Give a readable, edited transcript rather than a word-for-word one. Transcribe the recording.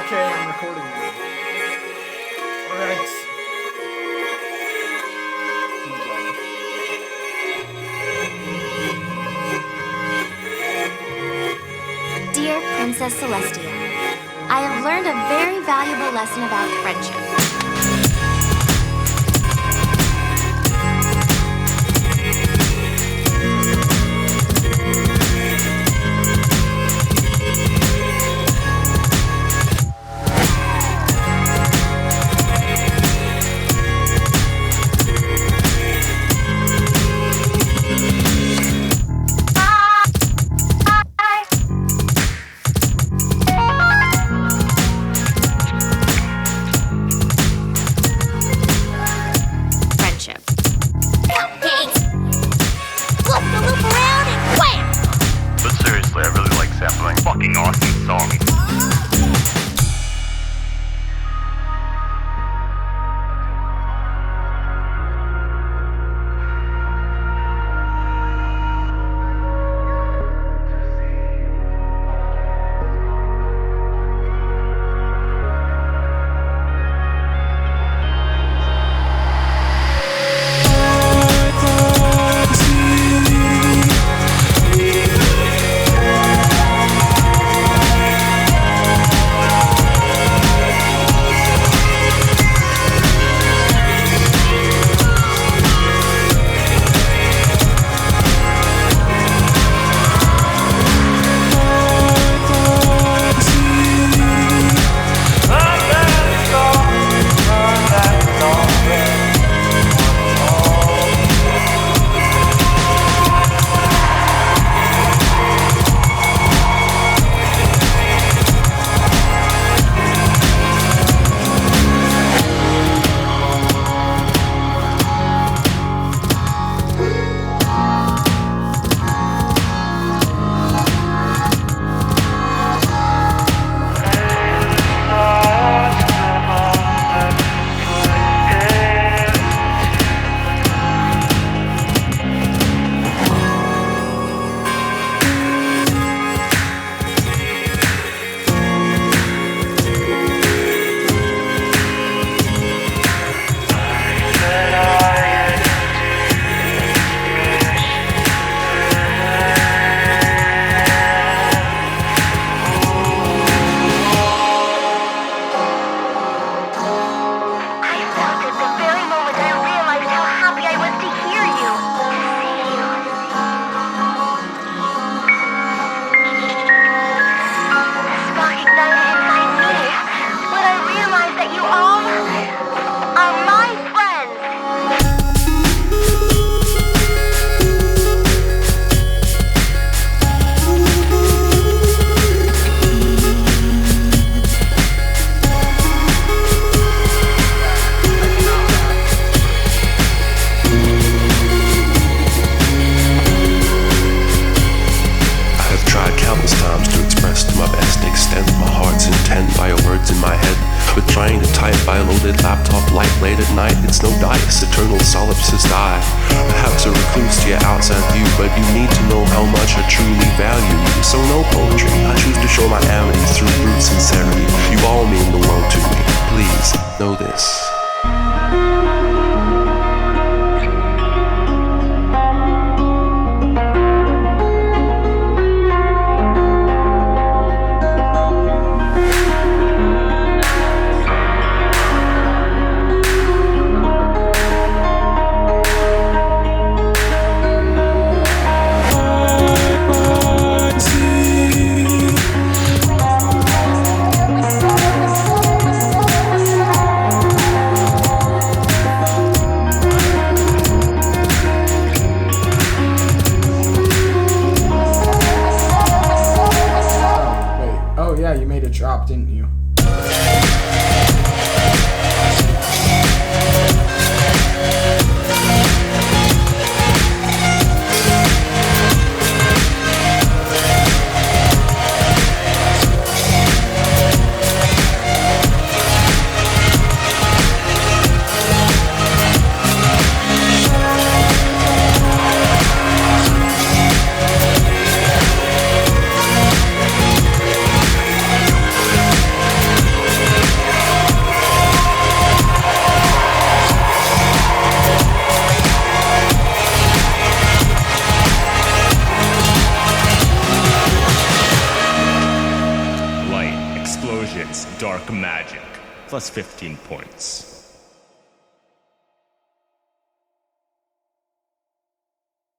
Okay, I'm recording now. Alright. Dear Princess Celestia, I have learned a very valuable lesson about friendship. Friendship. Cupcakes! Flip the loop around and wham! But seriously, I really like sampling fucking awesome songs. Trying to type by a loaded laptop light late at night. It's no dice, eternal solipsist I. Perhaps a recluse to your outside view, but you need to know how much I truly value you. So no poetry, I choose to show my amity through brute sincerity. You all mean the world to me. Please, know this. Drop, didn't you? magic. Plus 15 points.